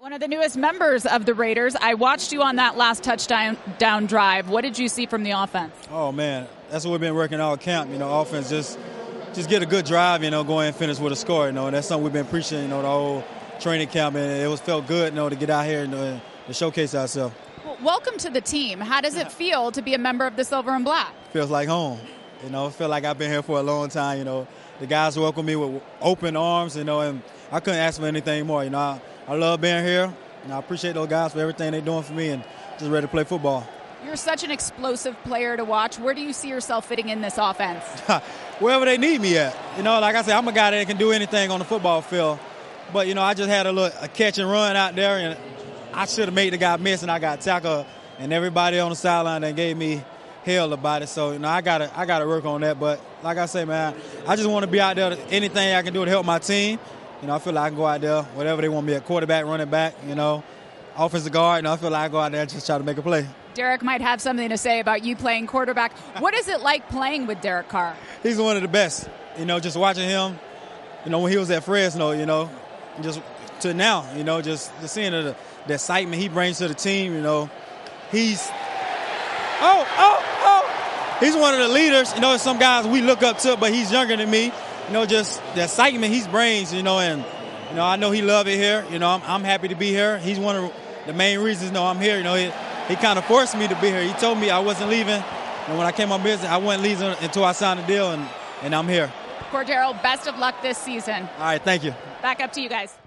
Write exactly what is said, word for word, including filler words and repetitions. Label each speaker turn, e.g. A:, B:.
A: One of the newest members of the Raiders. I watched you on that last touchdown down drive. What did you see from the offense?
B: Oh, man, that's what we've been working all camp. You know, offense, just just get a good drive, you know, go ahead and finish with a score. You know, and that's something we've been preaching, you know, the whole training camp. And it was felt good, you know, to get out here and, you know, and showcase ourselves.
A: Well, welcome to the team. How does it feel to be a member of the Silver and Black?
B: Feels like home. You know, I feel like I've been here for a long time. You know, the guys welcome me with open arms, you know, and I couldn't ask for anything more. You know, I, I love being here. And I appreciate those guys for everything they're doing for me and just ready to play football.
A: You're such an explosive player to watch. Where do you see yourself fitting in this offense?
B: Wherever they need me at. You know, like I said, I'm a guy that can do anything on the football field. But, you know, I just had a little a catch and run out there, and I should have made the guy miss, and I got tackled. And everybody on the sideline that gave me hell about it. So, you know, I got to I gotta work on that. But, like I say, man, I just want to be out there. Anything I can do to help my team. You know, I feel like I can go out there, whatever they want me at, quarterback, running back, you know, offensive guard. You know, I feel like I go out there and just try to make a play.
A: Derek might have something to say about you playing quarterback. What is it like playing with Derek Carr?
B: He's one of the best. You know, just watching him, you know, when he was at Fresno, you know, just to now, you know, just, just seeing the, the excitement he brings to the team, you know. He's, oh, oh, oh. He's one of the leaders. You know, some guys we look up to, but he's younger than me. You know, just the excitement he brings, you know, and, you know, I know he loves it here. You know, I'm, I'm happy to be here. He's one of the main reasons, you know, I'm here. You know, he, he kind of forced me to be here. He told me I wasn't leaving. And when I came on business, I wasn't leaving until I signed the deal, and, and I'm here.
A: Cordero, best of luck this season.
B: All right, thank you.
A: Back up to you guys.